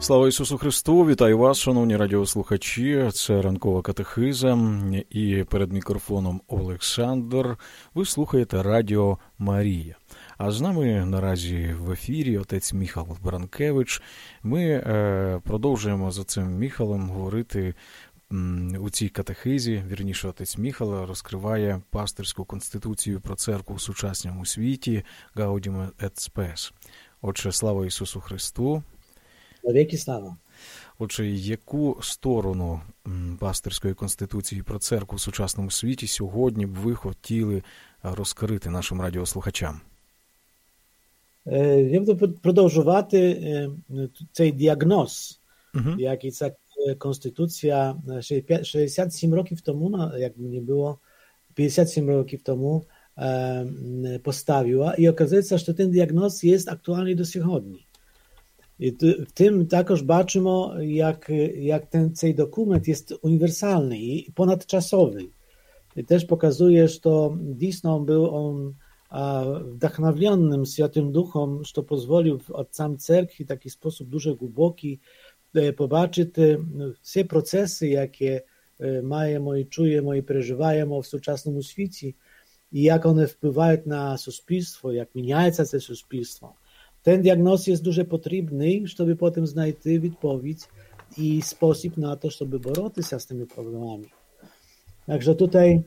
Слава Ісусу Христу! Вітаю вас, шановні радіослухачі. Це ранкова катехиза і перед мікрофоном Олександр. Ви слухаєте Радіо Марія. А з нами наразі в ефірі отець Міхал Бранкевич. Ми продовжуємо за цим Міхалом говорити у цій катехизі. Вірніше, отець Міхал розкриває пастирську конституцію про церкву в сучасному світі Gaudium et Spes. Отже, слава Ісусу Христу! Навіки слава. Отже, яку сторону пастирської конституції про церкву в сучасному світі сьогодні б ви хотіли розкрити нашим радіослухачам? Я буду продовжувати цей діагноз, який ця конституція 67 років тому, як мені було, 57 років тому поставила. І оказується, що ten діагноз є актуальний до сьогодні. І в тим також бачимо, як цей документ є універсальний і понадчасовий. І теж показує, що дійсно був on wdachновленnym Świętym Duchом, що дозволив отцам церкви в такий спосіб дуже глибокий побачити всі процеси, які маємо і чуємо і переживаємо в сучасному світі, і як вони впливають на суспільство, як міняється це суспільство. Ten diagnoz jest дуже потрібний, щоб потім знайти відповідь і спосіб на те, щоб боротися з тими проблемами. Także tutaj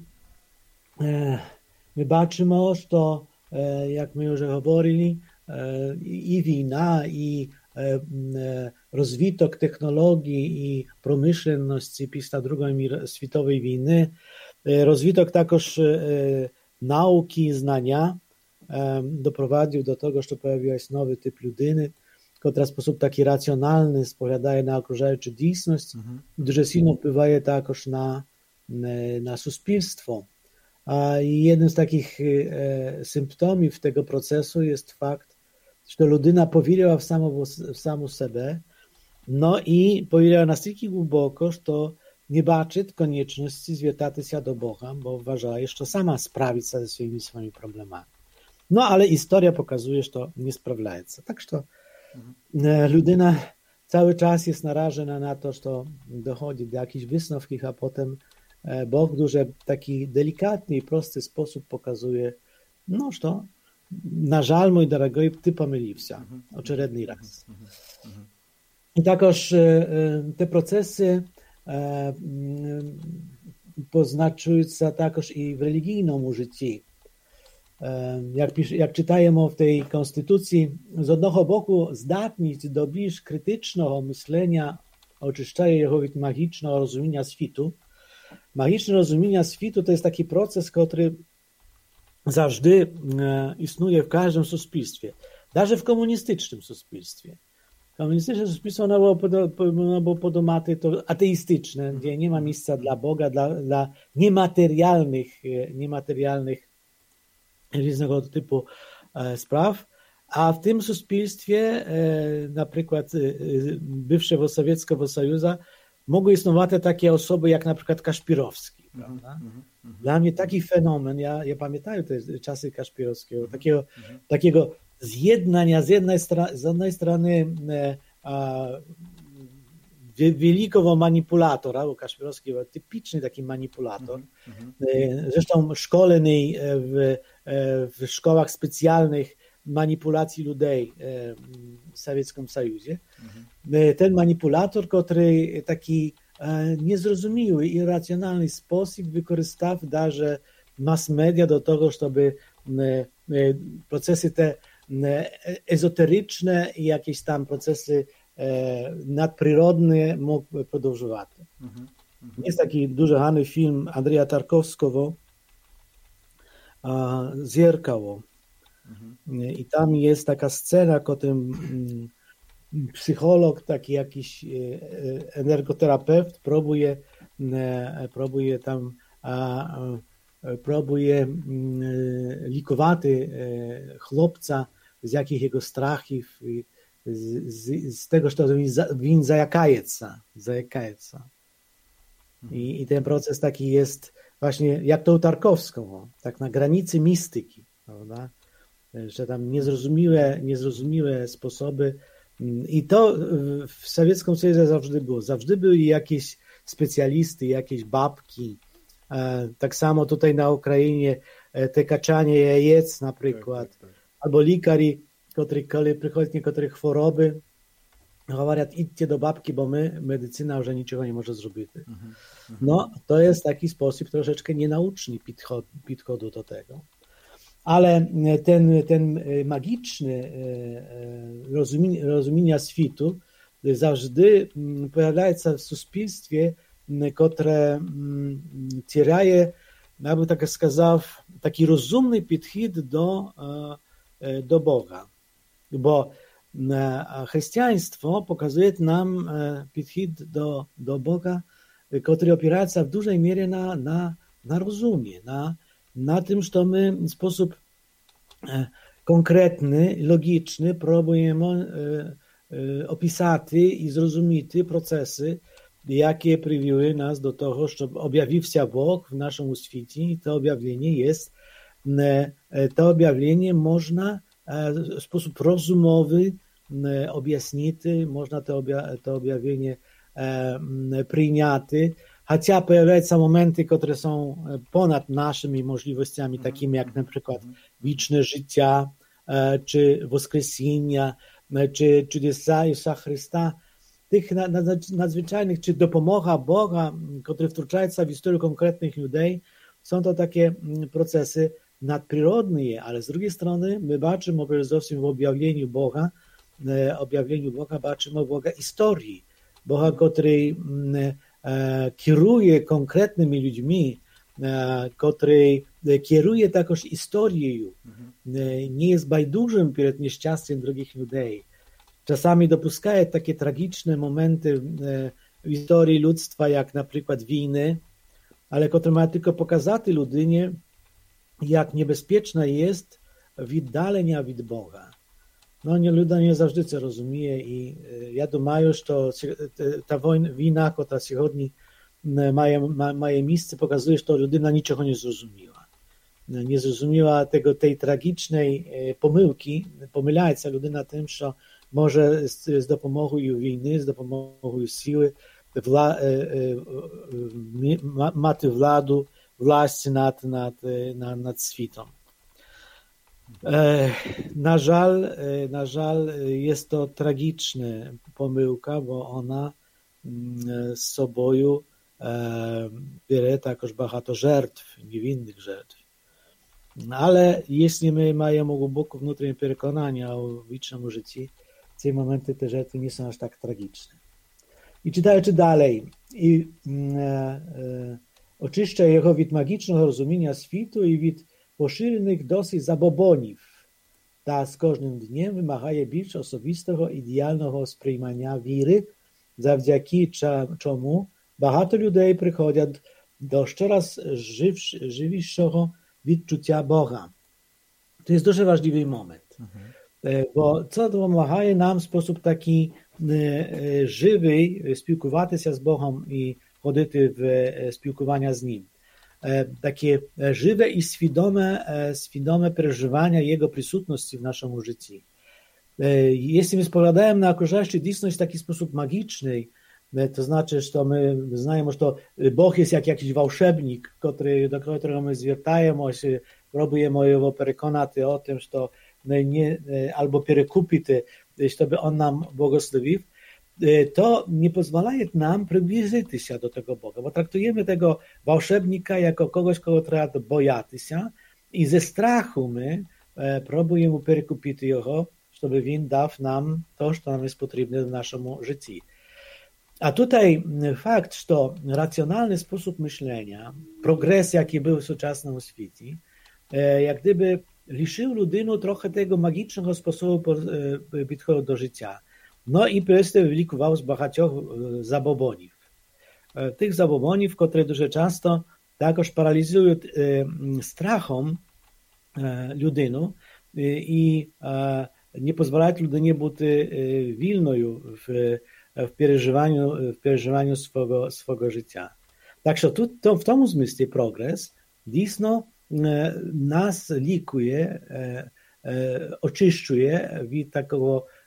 ми бачимо, що, як ми вже говорили, і війна, і розвиток технологій і промишленості після Другої світової війни, розвиток також науки, знання, doprowadził do tego, że pojawił się nowy typ ludyny, która w sposób taki racjonalny spogląda na okrużającą dійсність, дуже сильно впливає також na суспільство. I jednym z takich symptomów tego procesu jest fakt, że ludyna powierzyła w samą siebie, no i powierzyła na tyle głęboko, że nie baczy konieczności zwiertać się do Boga, bo uważa, że sama sprawić się ze swoimi problemami. No, ale historia pokazuje, że to nie sprawdzaється. Tak, że ludyna cały czas jest narażona na to, że dochodzi do jakichś wysновків, a potem Bóg w дуже taki delikatny i prosty sposób pokazuje, no, że na żal, mój drogi, ty pomylił się oczerredny raz. I takoż te procesy poznaczują się takoż i w religijnym życiu. Jak czytajemy w tej konstytucji, z jednego boku zdatność do bliż krytycznego myślenia oczyszczaje jego od magicznego rozumienia świtu. Magiczne rozumienie świtu to jest taki proces, który zawsze istnieje w każdym społeczeństwie, nawet w komunistycznym społeczeństwie. Komunistyczne społeczeństwo było podomaty to ateistyczne, gdzie nie ma miejsca dla Boga, dla niematerialnych różnego typu spraw, a w tym społeczeństwie, na przykład bywszego Sowieckiego Sojuszu, mogły istnieć takie osoby jak na przykład Kaszpirowski. Prawda? Dla mnie taki fenomen, ja pamiętam te czasy Kaszpirowskiego, takiego zjednania z jednej strony wielkiego manipulatora, bo Kaszpirowski był typiczny taki manipulator, zresztą szkolony w szkołach specjalnych manipulacji ludzi w Sowieckim Sojuzie. Ten manipulator, który taki niezrozumiały, irracjonalny sposób wykorzystał даже mass media do tego, żeby procesy te ezoteryczne i jakieś tam procesy nadprzyrodne mógł podążać. Jest taki duży znany film Andrzeja Tarkowskiego Zierkało. I tam jest taka scena, w którym psycholog, taki jakiś energoterapeut próbuje likować chłopca z jakich jego strachów, z tego, że він заякається. I ten proces taki jest właśnie jak to u Tarkowskiego, tak na granicy mistyki, prawda? Że tam niezrozumiałe sposoby I to w Sowieckim Sojuzie zawsze było. Zawsze były jakieś specjalisty, jakieś babki. Tak samo tutaj na Ukrainie te kaczanie jajec na przykład. Tak. Albo lekarze, którzy przychodzą niektóre choroby, mówią, idźcie do babki, bo medycyna już niczego nie może zrobić. No, to jest taki sposób troszeczkę nienauczny podchodu do tego. Ale ten magiczny rozumienia światu zawsze pojawia się w społeczeństwie, które cieraje, jakby tak сказав, taki rozumny podchód do Boga. Bo chrześcijaństwo pokazuje nam podchód do Boga, który opiera się w dużej mierze na rozumie, na tym, że my w sposób konkretny, logiczny próbujemy opisać i zrozumieć procesy, jakie przywiły nas do tego, żeby objawił się Bóg w naszym świecie i to objawienie można w sposób rozumowy objaśnić, można to objawienie przyjąć, chociaż pojawiają się momenty, które są ponad naszymi możliwościami, takimi jak na przykład wieczne życia, czy woskresenia, czy cudesa Jezusa Chrysta, tych nadzwyczajnych, czy dopomoga Boga, który wtrącają się w historię konkretnych ludzi, są to takie procesy nadprzyrodne, ale z drugiej strony my baczymy przede wszystkim w objawieniu Boga baczymy Boga historii, Boga, który kieruje konkretnymi ludźmi, który kieruje także historią, nie jest bajdużym przed nieszczęściem drugich ludzi. Czasami dopuszczają takie tragiczne momenty w historii ludztwa, jak na przykład wojny, ale które mają tylko pokazać ludzinie, jak niebezpieczna jest oddalenia od Boga. No, luda nie zawsze to rozumie i ja думаю, że ta wojna, która dzisiaj ma miejsce, pokazuje, że ludyna niczego nie zrozumiała. Nie zrozumiała tej tragicznej pomyłki, pomylaje się ludyna tym, że może z dopomogą wojny, z dopomogą siły mać władzę nad światem. Na żal jest to tragiczna pomyłka, bo ona z sobą bierze także bardzo żertw, niewinnych żertw. Ale jeśli my mamy głęboko wewnętrzne przekonania o wiecznym życiu, w tym momencie te żertwy nie są aż tak tragiczne. I czytając dalej, oczyszcza jego od magicznego rozumienia światu i od poszerzonych dosyć zabobonów. Ta z każdym dniem wymagaje bardziej osobistego, idealnego spриймania wiry, zawdzięki czemu багато людей приходять do coraz żywszego відчуття Boga. To jest дуже важливий момент. Bo co to pomaga nam w sposób taki żywy spілкуватися się z Bogiem i chodzić w spілкування z Nim. Takie żywe i świadome przeżywania Jego присутності w naszym życiu. Jeśli my spoglądamy na okrużaющую дійсність w taki sposób magiczny, to znaczy, że my znajemy, że to Bóg jest jak jakiś волшебник, do którego my zwiertajemy się, próbujemy jego przekonać o tym, że to nie, albo przekupić, żeby on nam błogosławił, to nie pozwala nam przybliżyć się do tego Boga, bo traktujemy tego волшебnika jako kogoś, kogo trzeba boić się i ze strachu my próbujemy przekupić jego, żeby on dał nam to, co nam jest potrzebne w naszym życiu. A tutaj fakt, że racjonalny sposób myślenia, progres, jaki był w współczesnym świecie, jak gdyby liczył ludину trochę tego magicznego sposobu podchodu do życia. No i przez to wynikował z багатьох zabobonów. Tych zabobonów, które дуже часто також паралізують strachem людину i nie pozwalają ludynie być wilną w przeżywaniu swego życia. Także w tym zmysłie progres dійсно nas likuje, oczyszczuje od takiego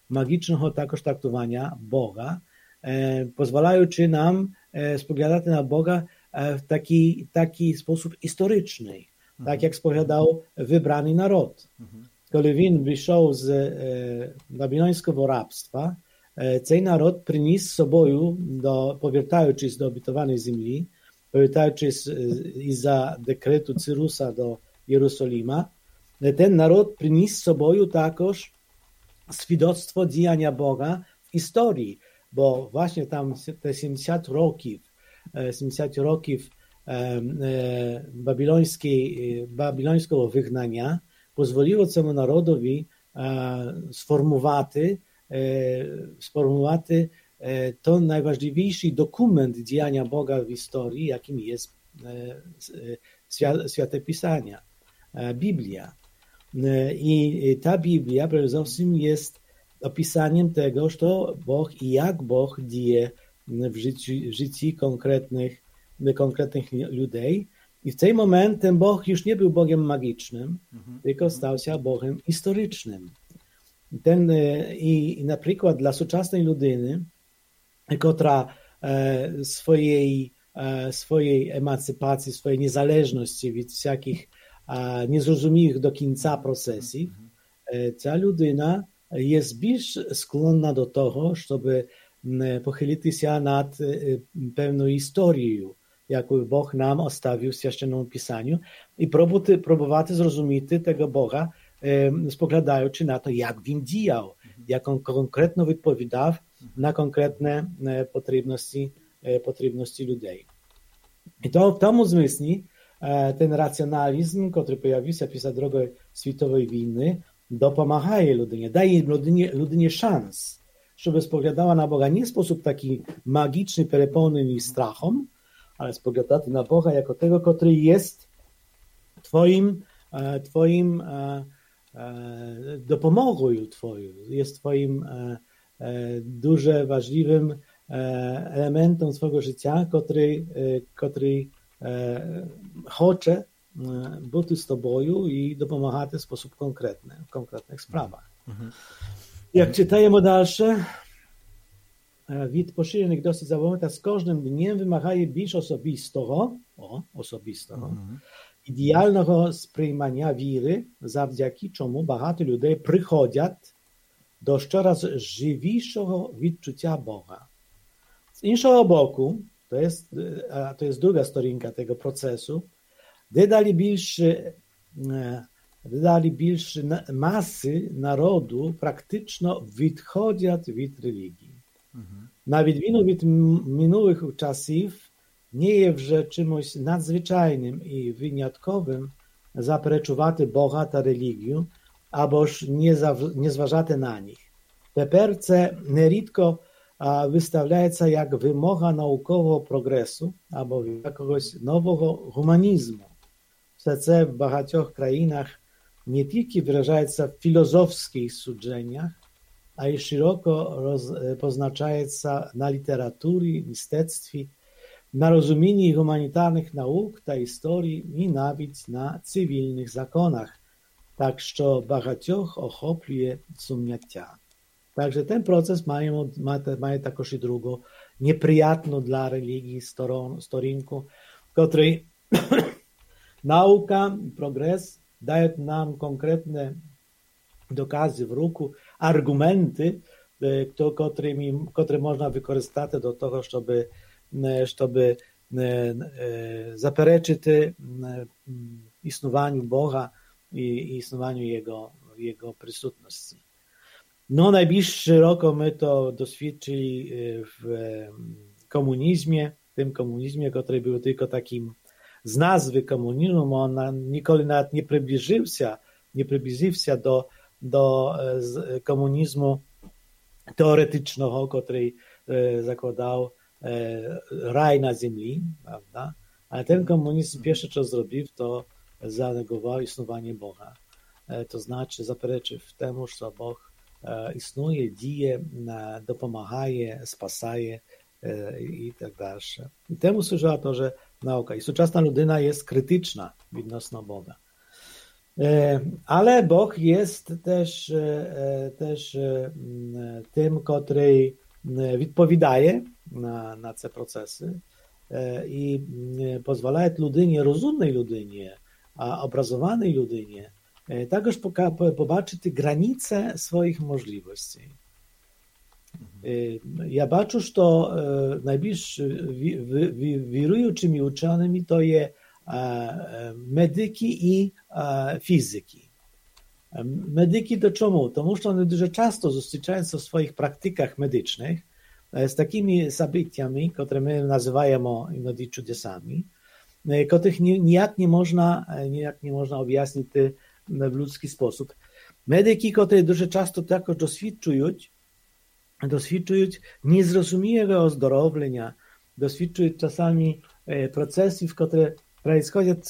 magicznego також трактування Бога, pozwalaючи нам споглядати на Бога в такий спосіб історичний, так як споглядав вибраний народ. Коли він вийшов з бабілонського рабства, цей народ приніс з собою, повертаючись до обітованої землі, повертаючись із-за декрету Цируса до Єрусалима, ten народ приніс з собою також свідоцтво діяння Бога в історії, бо власне там 70 років бабілонського вигнання дозволило цьому народові сформувати to najważniejszy dokument działania Boga w historii, jakim jest Święte Pisania, Biblia. I ta Biblia przede wszystkim jest opisaniem tego, co Bóg i jak Bóg dzieje w życiu konkretnych ludzi. I w ten moment ten Bóg już nie był Bogiem magicznym, tylko stał się Bogiem historycznym. I na przykład dla współczesnej ludyny, która swojej emancypacji, swojej niezależności od wszelkich niezrozumiałych do końca procesów, ta ludyna jest bardziej skłonna do tego, żeby pochylić się nad pewną historią, jaką Bóg nam ostawił w Świętym Pisaniu i próbować zrozumieć tego Boga, spoglądając na to, jak Він діяв, jak On konkretnie odpowiadał na konkretne potrzebności ludzi. I to w tym zmysłu ten racjonalizm, który pojawił się podczas II światowej wojny, dopomaga ludynie, daje ludynie szans, żeby spoglądała na Boga nie w sposób taki magiczny, pełny strachem, ale spoglądać na Boga jako tego, który jest twoim dopomogą twoją, jest twoim дуже ważliwym elementem swojego życia, który chce być z tobą i dopomagać w sposób konkretny, w konkretnych sprawach. Jak czytajemy dalsze, від поширених досить завомита з кожним днем вимагає більш особистого, ідеального сприймання віри, завдяки чому багато людей приходять до щораз живішого відчуття Бога. Z іншого боку, to jest druga stroninka tego procesu, dodali більше маси народу практично відходять від релігії. Na відміну від минулих часів, nie jest вже чимось надзвичайним і виняткowym заперечувати Бога та релігію, або ж не зважати на них. Тепер це нерідко виставляється як вимога наукового прогресу або якогось нового гуманізму. Все це в багатьох країнах не тільки виражається в філософських судженнях, a i szeroko poznaczaється na literaturze, mistectwie, na rozumieniu humanitarnych nauk ta historii i nawet na cywilnych zakonach, tak że багатьох охоплює суняття. Także ten proces ma також i drugą, nieprzyjatną dla religii storinku, której nauka i progres dają nam konkretne dokazy w ruku, argumenty, które można wykorzystać do tego, żeby zapereczyć istnieniu Boga i istnieniu Jego przysutności. No najbliższy rok my to doświadczyli w komunizmie, tym komunizmie, który był tylko takim z nazwy komunizmu, on nigdy nawet nie przybliżył się do komunizmu teoretycznego, który zakładał raj na ziemi, prawda? Ale ten komunizm pierwsze, co zrobił, to zanegował istnienie Boga. To znaczy zapereczył temu, że Bóg istnieje, dzieje, dopomaga, spasaje i tak dalej. I temu służyła to, że nauka. I współczesna ludyna jest krytyczna odnośnie Boga. Ale Bóg jest też tym, który odpowiadaje na te procesy i pozwala ludynie, rozumnej ludynie, a obrazowanej ludynie також побачити granice swoich możliwości. Ja бачу, що найбільш віруючими ученими то є медики і фізики. Medyki to czemu? Тому що вони дуже часто зустрічаються в своїх практиках медичних з такими событиями, które my nazywamy іноді чудесами, których ніяк nie można objaśnić w ludzki sposób. Medyki, które дуже часто також doświadczuють niezrozumiałego ozdrowienia, doświadczuють czasami procesów, które происходят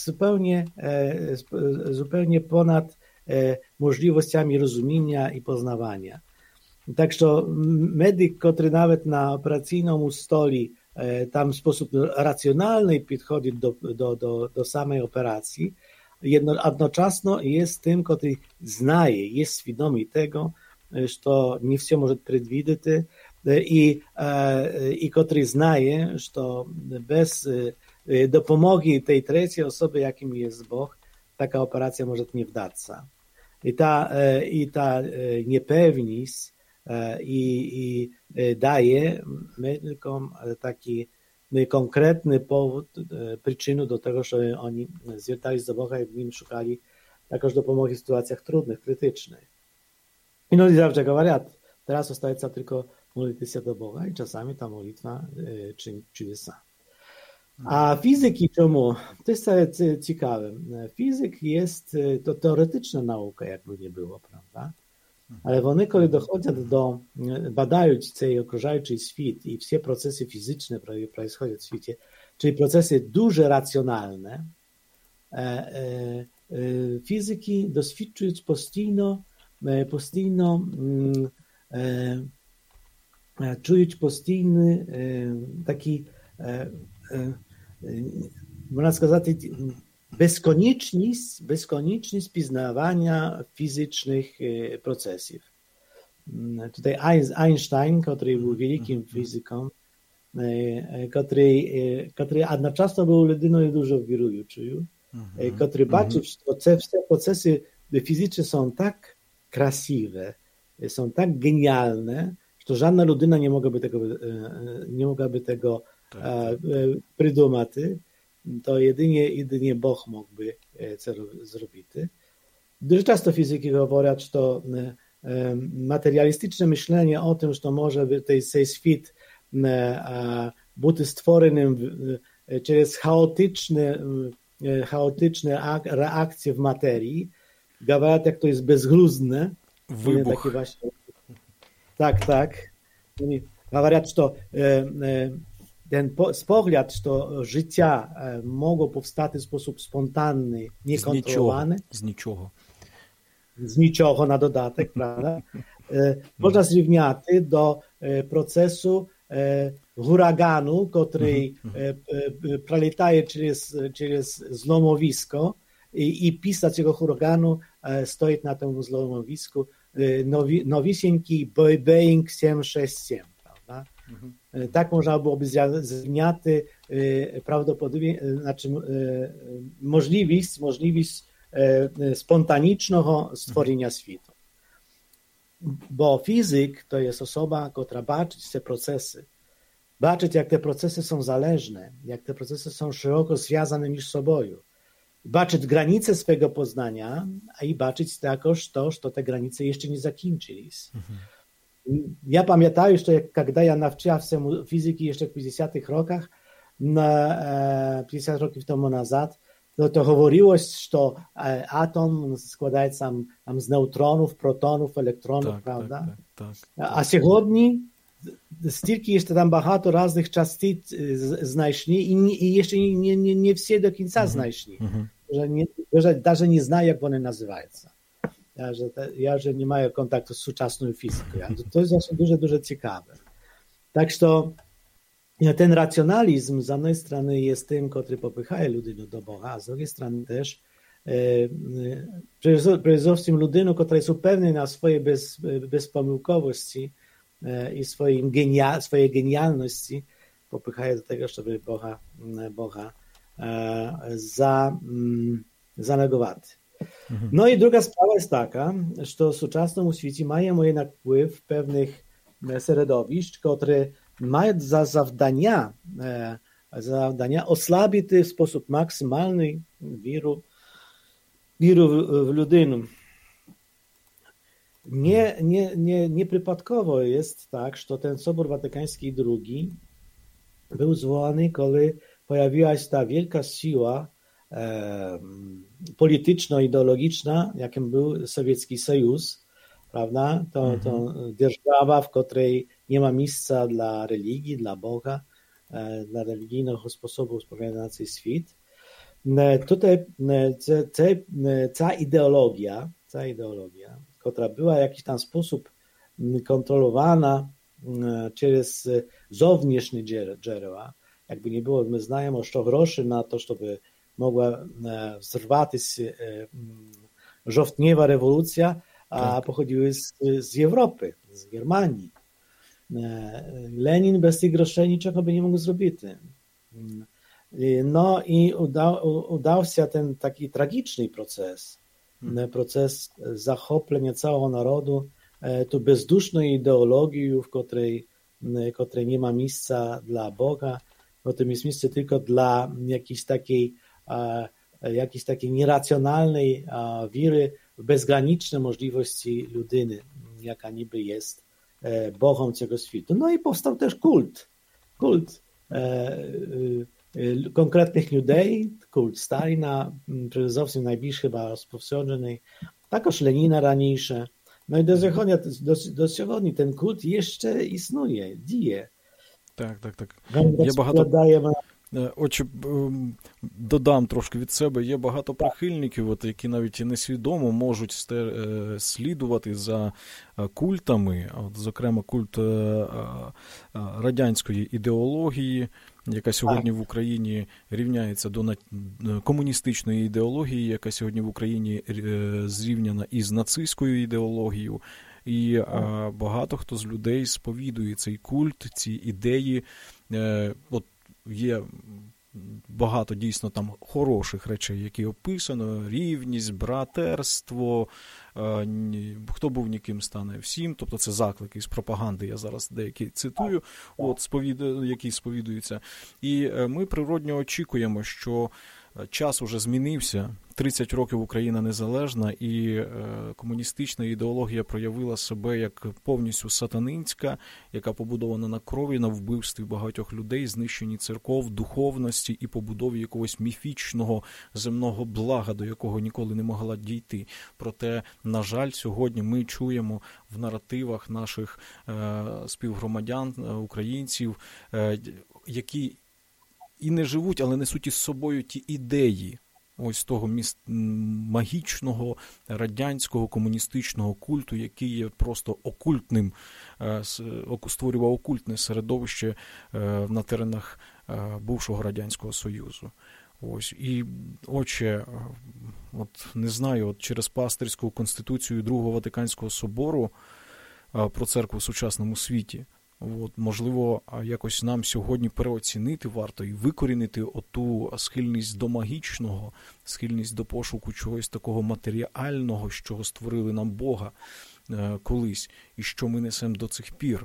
zupełnie ponad możliwościami rozumienia i poznawania. Tak, że medyk, który nawet na operacyjnym stole tam w sposób racjonalny podchodzi do samej operacji, jednocześnie jest tym, który znaje, jest świadomy tego, że nie wszystko może przewidzieć i który znaje, że bez dopomogi tej trzeciej osoby, jakim jest Bóg, taka operacja może nie wdać się. I ta niepewność i daje medykom taki konkretny powód, przyczynę do tego, że oni zwracali się do Boga i w nim szukali także dopomogi w sytuacjach trudnych, krytycznych. I no i zawsze говорят, teraz остается tylko modlić się do Boga i czasami ta modlitwa czyni czudesa. A fizyki czemu? To jest ciekawe. Fizyk jest to teoretyczna nauka, jakby nie było, prawda? Ale one, kiedy dochodzą do badając tej okrużającej świat i wszystkie procesy fizyczne, które происходят w świecie, czyli procesy duże racjonalne, fizyki doświadczają postійно czuć postійny taki można сказати bezkonieczność poznawania fizycznych procesów. Tutaj Einstein, który był wielkim fizyką, który jednocześnie był jedyną dużo wierującym, który baczył, że te procesy fizyczne są tak krasiwe, są tak genialne, że żadna ludyna nie mogłaby tego prydumać, to jedynie Bóg mógłby co zrobić. Дуже часто fizyki mówią, że materialistyczne myślenie o tym, że może tej świat być stworzonym przez chaotyczne reakcje w materii, mówią, jak to jest bezgluzne. Wybuch. Tak. Mówią, że ten pogląd, że życia mogło powstać w sposób spontaniczny, niekontrolowany. Z niczego na dodatek, prawda? Można zrównać do procesu huraganu, który przelataje przez zlomowisko i pisać tego huraganu stoi na tym zlomowisku nowisieńki Boeing 767, prawda? Tak można byłoby zrównać prawdopodobnie, znaczy możliwość spontanicznego stworzenia świata. Bo fizyk to jest osoba, która baczy te procesy. Baczyć, jak te procesy są zależne, jak te procesy są szeroko związane między sobą. Baczyć granice swego poznania, a i baczyć także to, że te granice jeszcze nie zakończyły. Ja pamiętam, że kiedy ja nauczyłem się fizyki jeszcze w 50-tych rokach, 50 rokів temu nazad, to mówiło, że atom składa się z neutronów, protonów, elektronów, prawda? Tak. A sьогодні стільки jeszcze tam багато różnych частиc znaleźli i jeszcze nie wszystkie do końca znaleźli. Że даже nie znają, jak one nazywają. Że nie mają kontaktu z współczesną fizyką. To jest właśnie dużo ciekawe. Tak, że ten racjonalizm z jednej strony jest tym, który popycha ludzi do Boga, a z drugiej strony też Зовсім людину, яка є упевнена на своїй безпомилковості і своєї геніальності, popychaje do tego, żeby Boga zanegować. No i druga sprawa jest taka, że w współczesnym świecie mają jednak wpływ pewnych środowisk, które mają za zadania osłabić w sposób maksymalny wiru w ludynę. Nieprzypadkowo jest tak, że ten Sobór Watykański II był zwołany, kiedy pojawiła się ta wielka siła polityczno-ideologiczna, jakim był Sowiecki Sojus, prawda? To держава, w której nie ma miejsca dla religii, dla Boga, dla religijnego sposobu spowiadania świat. Tutaj cała ideologia, która była w jakiś tam sposób kontrolowana через zewnętrzne źródła, jakby nie było, my znamy, że groszy na to, żeby mogła zerwać się żołtniewa rewolucja, a pochodziły z Europy, z Germanii. Lenin bez tych groszy niczego by nie mógł zrobić. No i udał się ten taki tragiczny proces zachoplenia całego narodu tu bezduszną ideologią, w której nie ma miejsca dla Boga, w którym jest miejsce tylko dla jakiejś takiej nieracjonalnej wiry w bezgraniczne możliwości ludyny, jaka niby jest Bogiem tego świata. No i powstał też kult konkretnych ludzi, kult Stalina, przede wszystkim najbliższy chyba rozpowszechniony, także Lenina raniejsze. No i do сьогодні ten kult jeszcze istnieje, діє. Так. Є багато... Отже, додам трошки від себе, є багато прихильників, які навіть несвідомо можуть слідувати за культами, зокрема культ радянської ідеології, яка сьогодні в Україні рівняється до комуністичної ідеології, яка сьогодні в Україні зрівняна із нацистською ідеологією. І багато хто з людей сповідує цей культ, ці ідеї. От є багато дійсно там хороших речей, які описано, рівність, братерство, хто був ніким стане всім, тобто це заклики з пропаганди, я зараз деякі цитую, які сповідуються. І ми природньо очікуємо, що час уже змінився, 30 років Україна незалежна, і комуністична ідеологія проявила себе як повністю сатанинська, яка побудована на крові, на вбивстві багатьох людей, знищенні церков, духовності і побудові якогось міфічного земного блага, до якого ніколи не могла дійти. Проте, на жаль, сьогодні ми чуємо в наративах наших співгромадян, українців, які і не живуть, але несуть із собою ті ідеї ось того магічного радянського комуністичного культу, який є просто окультним, створював окультне середовище на теренах бувшого Радянського Союзу. Ось. І, отче, от не знаю, от через пастирську конституцію Другого Ватиканського собору про церкву в сучасному світі, от, можливо, якось нам сьогодні переоцінити варто і викорінити оту схильність до магічного, схильність до пошуку чогось такого матеріального, що створили нам Бога колись, і що ми несемо до цих пір.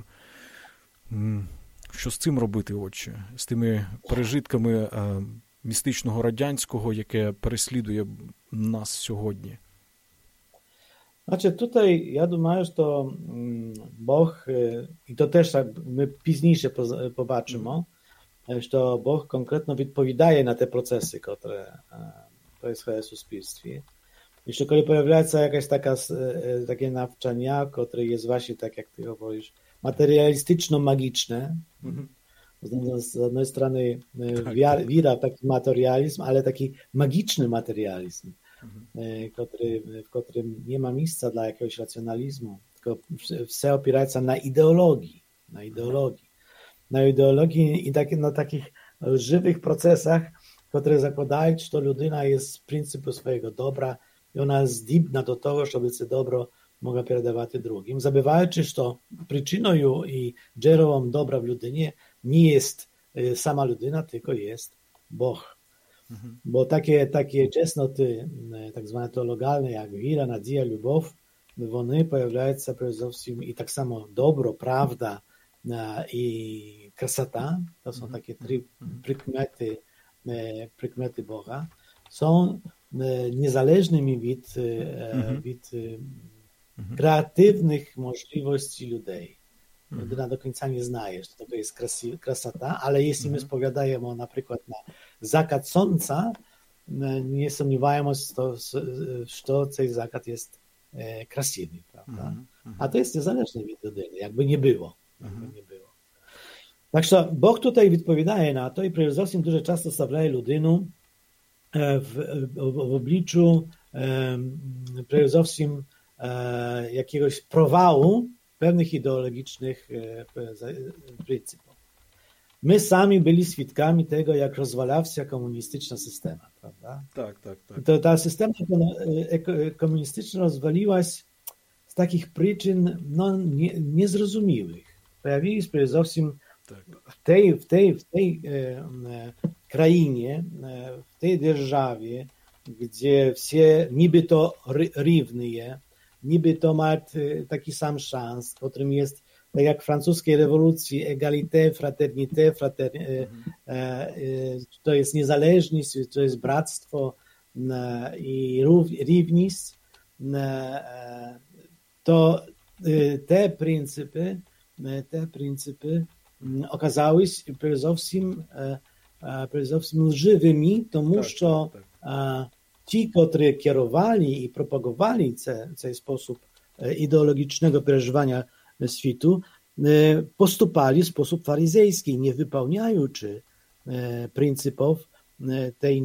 Що з цим робити, отче? З тими пережитками містичного радянського, яке переслідує нас сьогодні? Znaczy tutaj ja думаю, że Bóg, i to też my później zobaczymy, że Bóg konkretnie odpowiada na te procesy, które происходят w społeczeństwie. I że kiedy pojawiają się jakaś takie nauczania, które jest właśnie, tak jak ty mówisz, materialistyczno-magiczne, z jednej strony wiara w taki materializm, ale taki magiczny materializm, w którym nie ma miejsca dla jakiegoś racjonalizmu, tylko все опирается na ideologii i na takich żywych procesach, które zakładają, że людина jest z pryncypu swojego dobra i ona jest zdібна do tego, żeby to dobro mogła передавати drugim. Забуваючи, що причиною і джерелом добра в людині не є сама людина, tylko jest Бог. Bo takie czesnoty, tak zwane teologalne, jak wiara, nadzieja, любов, one pojawiają się przede wszystkim i tak samo dobro, prawda i krasota, to są takie trzy przykmety Boga, są niezależnymi від kreatywnych możliwości ludzi. Ludyna do końca nie znaje, że to jest krasota, ale jeśli my spowiadajemy na przykład na zakaz słońca, nie sądziwajmy się, że ten zakaz jest krasiwy, prawda? A to jest niezależne od ludyny, jakby nie było. Także Bóg tutaj odpowiada na to i przede wszystkim дуже często stawia ludynę w obliczu przede wszystkim jakiegoś prowału pewnych ideologicznych pryncypów. My sami byli świadkami tego, jak rozwalała się komunistyczna systema, prawda? Tak. To ta systema komunistyczna rozwaliła się z takich przyczyn niezrozumiałych. Pojawili się przede wszystkim w tej krainie, w tej державie, gdzie wszyscy niby to równi, niby to ma taki sam szans, w którym jest, tak jak w francuskiej rewolucji, égalité, fraternité, to jest niezależność, to jest bractwo i równość, to te pryncypy okazały się przede wszystkim lżywymi, тому що ci, którzy kierowali i propagowali ten sposób ideologicznego przeżywania światu, postupali w sposób faryzejski, nie wypełniając pryncypów tej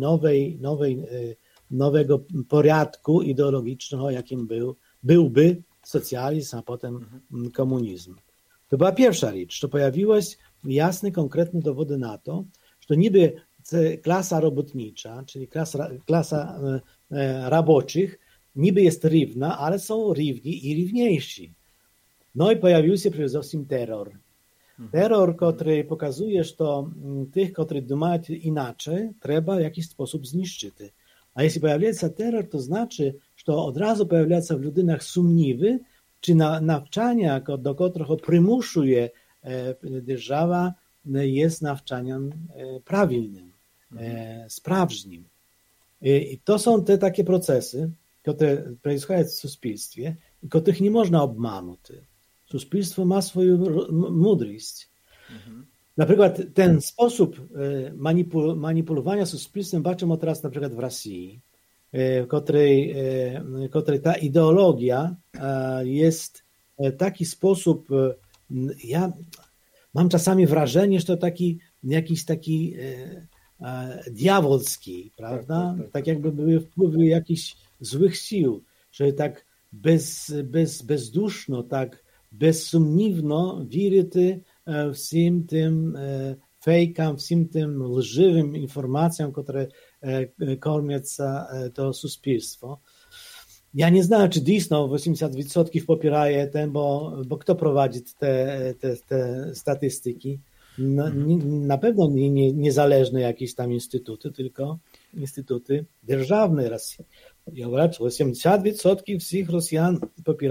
nowego porządku ideologicznego, jakim byłby socjalizm, a potem komunizm. To była pierwsza rzecz, to pojawiły się jasne, konkretne dowody na to, że niby klasa robotnicza, czyli klasa roboczych, niby jest równa, ale są równi i równiejsi. No i pojawił się przede wszystkim terror. Terror, który pokazuje, że tych, którzy думаją inaczej, trzeba w jakiś sposób zniszczyć. A jeśli pojawia się terror, to znaczy, że od razu pojawia się w ludynach sumniwy, czy nawczania, do którego przymusuje держава, jest nawczaniem prawilnym, sprawnym. I to są te takie procesy, które происходят w suspilstwie i których nie można obmanuć. Suspilstwo ma swoją mądrość. Na przykład ten sposób manipulowania suspilstwem baczymy teraz na przykład w Rosji, w której ta ideologia jest w taki sposób, ja mam czasami wrażenie, że to jakiś taki diabelski, prawda? Tak jakby były wpływy jakichś złych sił, że tak bezduszno, tak bezsumniwno wierzyty wszystkim tym fejkam, wszystkim tym lżywym informacjom, które kormią to suspilstwo. Ja nie znam, czy Disney 80% popieraje ten, bo kto prowadzi te statystyki? Na pewno niezależne jakieś tam instytuty, tylko instytuty державne Rosji. Ja uważam, że 80% wszystkich Rosjan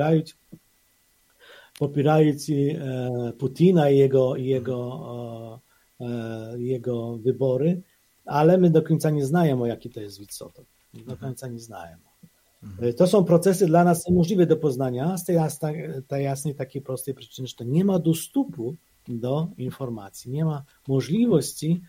popierają Putina i jego wybory, ale my do końca nie znamy, jaki to jest odsetek. Do końca nie znamy. To są procesy dla nas niemożliwe do poznania z tej jasnej, takiej prostej przyczyny, że to nie ma dostępu do informacji, nie ma możliwości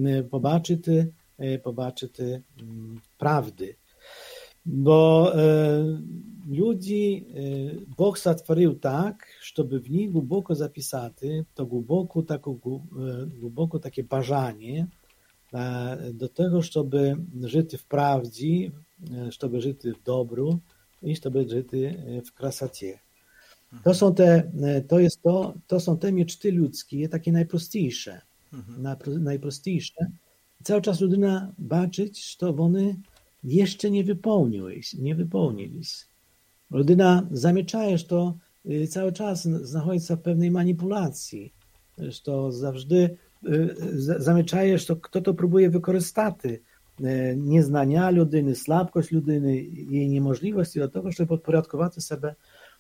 pobaczyć prawdy. Bo ludzi Bóg stworzył tak, żeby w nich głęboko zapisaty, to głęboko takie bażanie do tego, żeby żyć w prawdzie, żeby żyć w dobru i żeby żyć w krasacie. To są te mieczty ludzkie, takie najprostsze. Najprostsze, cały czas людина бачить, що вони ще не wypełnились. Людина замічає, що cały czas знаходиться в певній маніпуляції, що завжди замічає, що хтось próbuje використати незнання людини, слабкость людини, її неможливості до того, щоб підпорядкувати себе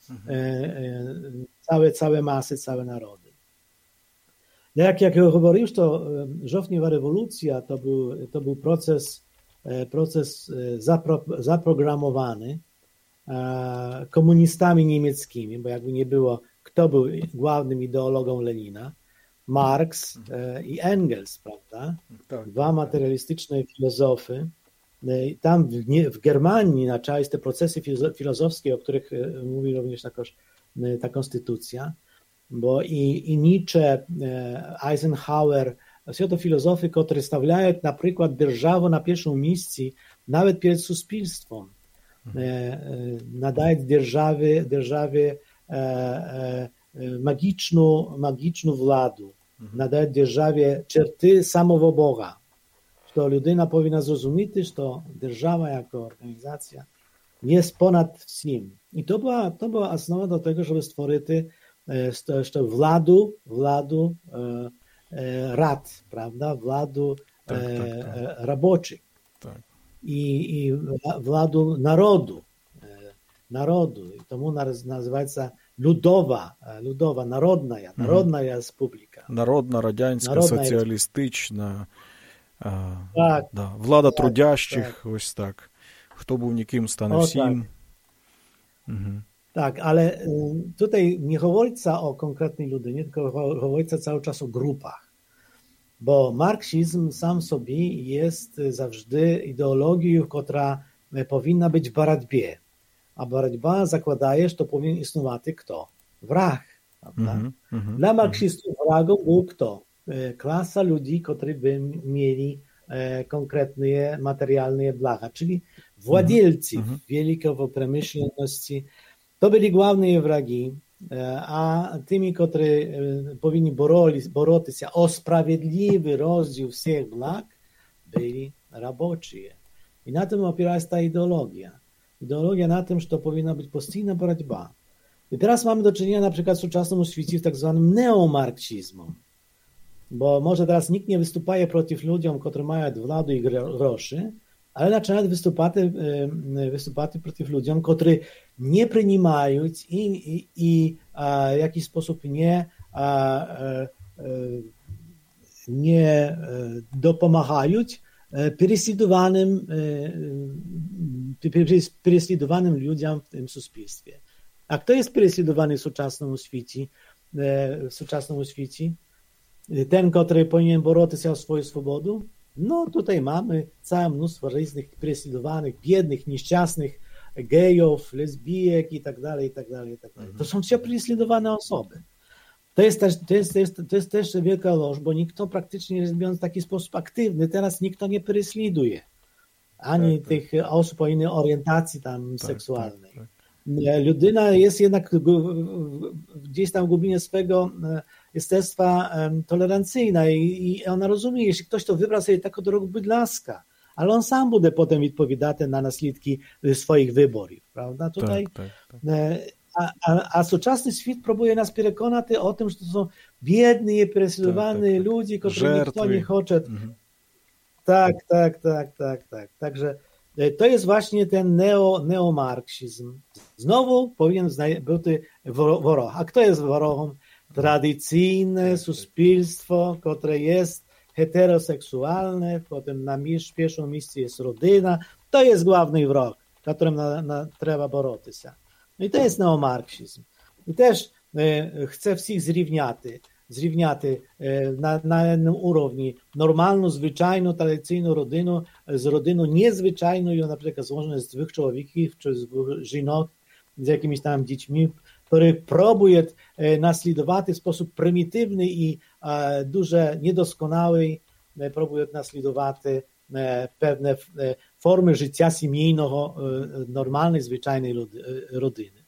całe masy, całe narody. Jak ja говорив, to żowniewa rewolucja to był proces zaprogramowany komunistami niemieckimi, bo jakby nie było, kto był głównym ideologą Lenina? Marx i Engels, prawda? Tak. Dwa materialistyczne filozofy. Tam w Germanii na czele te procesy filozofskie, o których mówi również ta konstytucja, bo i Nietzsche, Eisenhower, są to filozofy, które stawiają na przykład державу na pierwszym miejscu, nawet przed suspilstwem. Nadają державе magiczną władzę, nadają державе черти samego Boga. Що людина повинна зрозуміти, що держава як організація є понад всім. І то була основа до того, щоб створити владу рад, правда, владу робочих і владу народу. І тому називається людова, народна республіка. Народна, радянська, соціалістична. Да. Влада трудящих, ось так. Хто був ніким, стане всім. Tak, ale tutaj nie говориться o konkretnej ludynie, tylko говориться cały czas o grupach. Bo marksizm sam sobie jest zawsze ideologią, która powinna być w боротьбе. A боротьба zakładaje, że to powinien istnieć kto? Wrag. Dla marksistów wragą był kto? Klasa ludzi, którzy by mieli konkretne materialne blaga, czyli władzelcy wielkiej przemysłowności. To byli główne wragi, a tymi, którzy powinni boroti się o sprawiedliwy rozdział wszystkich blag, byli roboczy. I na tym opiera się ta ideologia. Ideologia na tym, że to powinna być postійna боротьба. I teraz mamy do czynienia na przykład w współczesnym świecie w tak zwanym neomarksizmem. Bo może teraz nikt nie występuje przeciw ludziom, którzy mają władzę i groszy, ale zaczynają występować przeciw ludziom, którzy nie przyjmują i w jakiś sposób nie dopomagają prześladowanym ludziom w tym społeczeństwie. A kto jest prześladowany w współczesnym świecie? Ten, który powinien boroti się o swoją swobodę? No tutaj mamy całe mnóstwo różnych prześladowanych, biednych, nieszczęsnych gejów, lesbijek i tak dalej, i tak dalej, i tak dalej. To są wszystko prześladowane osoby. To jest też wielka ложь, bo nikt praktycznie mówiąc w taki sposób aktywny teraz nikt nie prześladuje. Ani tych osób o innej orientacji tam seksualnej. Ludyna jest jednak gdzieś tam w głębinie swego jestestwa tolerancyjna i ona rozumie, jeśli ktoś to wybrał sobie taką drogę bydlaska, ale on sam będzie potem odpowiadać na naslідки swoich wyborów, prawda? Tutaj a współczesny świat próbuje nas przekonać o tym, że to są biedni i prześladowani ludzie, których nikt nie chce. Tak. Także to jest właśnie ten neomarksizm. Znowu powinien być ворог. A kto jest wrogiem? Tradycyjne społeczeństwo, które jest heteroseksualne, potem na pierwszym miejscu jest rodzina. To jest główny wróg, którym trzeba boroti się. No i to jest neomarksizm. I też chce wszystkich zrівняти na jednym równi normalną, zwyczajną, tradycyjną rodzinę z rodziną niezwyczajną, na przykład złożoną z dwóch człowieków czy z dwóch żonów, z jakimiś tam dziećmi, który próbuje naśladować w sposób prymitywny i дуже niedoskonały, próbuje naśladować pewne formy życia семейного, normalnej, zwyczajnej rodziny.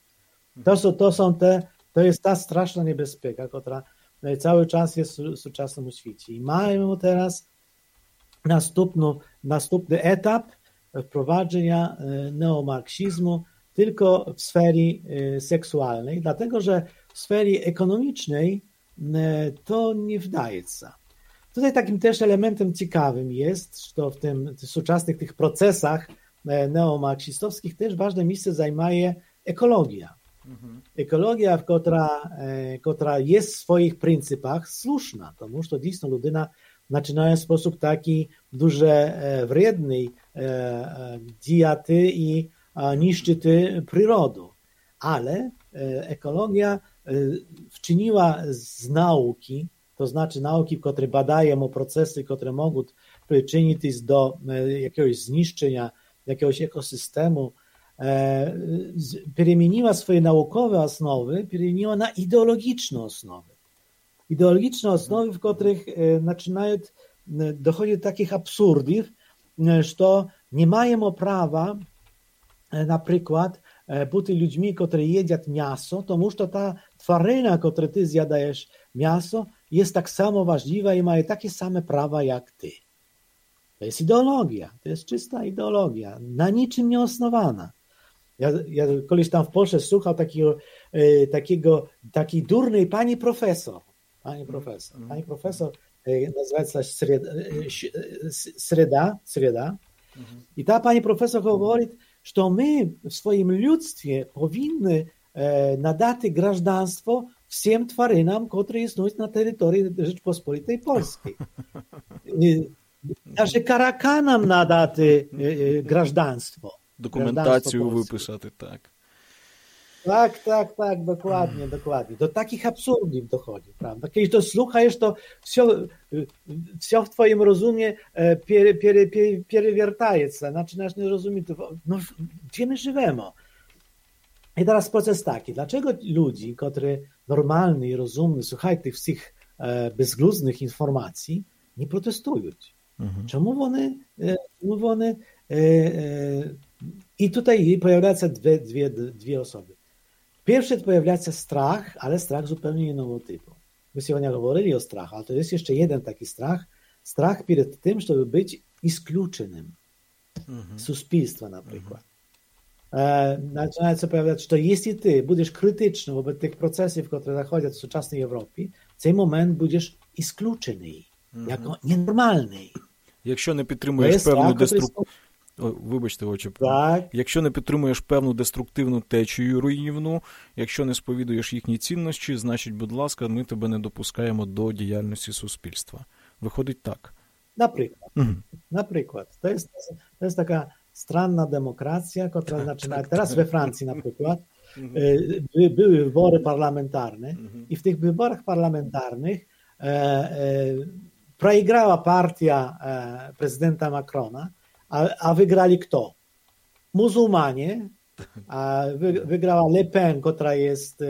To jest ta straszna niebezpieka, która cały czas jest w współczesnym świecie. I mamy teraz następny etap wprowadzenia neomarksizmu tylko w sferze seksualnej, dlatego że w sferze ekonomicznej to nie wdaje się. Tutaj takim też elementem ciekawym jest, że w tym współczesnych tych procesach neomarksistowskich też ważne miejsce zajmuje ekologia. Ekologia, która jest w swoich pryncypach słuszna, тому що дійсно людина починає в sposób taki дуже вредний діяти і niszczyć przyrodę. Ale ekologia wczyniła z nauki, to znaczy nauki, które badają procesy, które mogą przyczynić do jakiegoś zniszczenia jakiegoś ekosystemu, переменила swoje naukowe osnowy, переменила na ideologiczne osnowy. Ideologiczne osnowy, w których zaczynają dochodzić do takich absurdów, że nie mają prawa na przykład być ludźmi, którzy jedzą mięso, тому że ta twaryna, której ty zjadajesz mięso, jest tak samo ważliwa i ma takie same prawa jak ty. To jest ideologia, to jest czysta ideologia, na niczym nie osnowana. Ja kiedyś tam w Polsce słuchał takiej durnej pani profesor. Pani profesor nazywa się Sreda. I ta pani profesor mówi, że my w swoim ludztwie powinny nadać гражданство всем тваринам, które istnieją na terytorium Rzeczpospolitej Polskiej. Даже караканам надати гражданство. Документацію виписати, так. Tak, dokładnie. Do takich absurdów dochodzi, prawda? Kiedy to słuchasz, to все w twoim rozumie перевертає się, zaczynasz nie rozumieć, no, gdzie my żyjemy? I teraz proces taki, dlaczego ludzi, którzy normalni i rozumni, słuchają tych wszystkich bezgluznych informacji, nie protestują? Czemu one i tutaj pojawiają się dwie osoby. Pierwsze pojawia się strach, ale strach zupełnie innego typu. My сегодня говорили o strachu, ale to jest jeszcze jeden taki strach. Strach przed tym, żeby być wykluczonym z społeczeństwa na przykład. Zaczyna się pojawiać, że jeśli ty będziesz krytyczny wobec tych procesów, które zachodzą w współczesnej Europie, w ten moment będziesz wykluczony, jako nienormalny. Якщо не підтримуєш певну Вибачте, отче. Якщо не підтримуєш певну деструктивну течію руйнівну, якщо не сповідуєш їхні цінності, значить, будь ласка, ми тебе не допускаємо до діяльності суспільства. Виходить так. Наприклад. To jest taka stranna demokracja, która zaczyna teraz we Francji na przykład. Były wybory parlamentarne i w tych wyborach parlamentarnych przegrała partia prezydenta Macrona, a wygrali kto? Muzułmanie, a wygrała Le Pen, która jest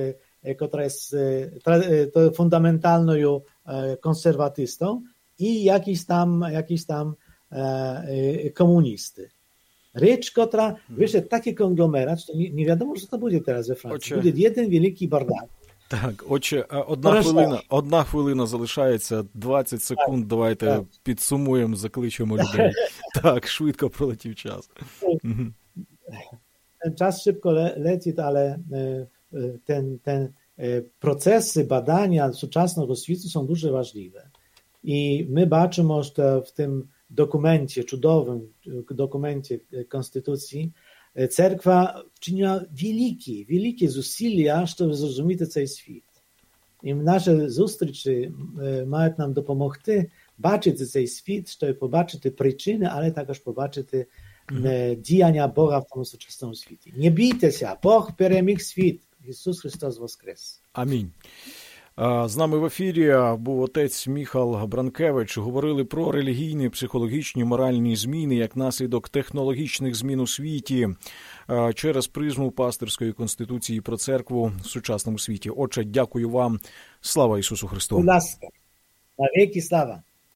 fundamentalną konserwatystą i jakiś tam komunisty. Rzecz, która, wiesz, taki konglomerat, to nie wiadomo, co to będzie teraz we Francji. Będzie jeden wielki bardак. Так, отже, одна хвилина залишається, 20 секунд, давайте підсумуємо, закличемо людей. Так, швидко пролетів час. Czas szybko leci, ale procesy badania współczesnego świata są дуже ważliwe. I my baczymy, że w tym dokumencie, cudowym dokumencie Konstytucji, Cerkwa wczyniła wielkie zusilia, żeby zrozumieć ten świat. I nasze zustryczy mają nam dopomóc baczyć ten świat, żeby zobaczyć te przyczyny, ale także zobaczyć działania Boga w tym współczesnym świecie. Nie bijcie się, Bóg переміг świat. Ісус Христос воскрес. Амінь. З нами в ефірі був отець Міхал Бранкевич. Говорили про релігійні, психологічні, моральні зміни як наслідок технологічних змін у світі через призму пастирської конституції про церкву в сучасному світі. Отже, дякую вам. Слава Ісусу Христу. Будь ласка. Навіки слава.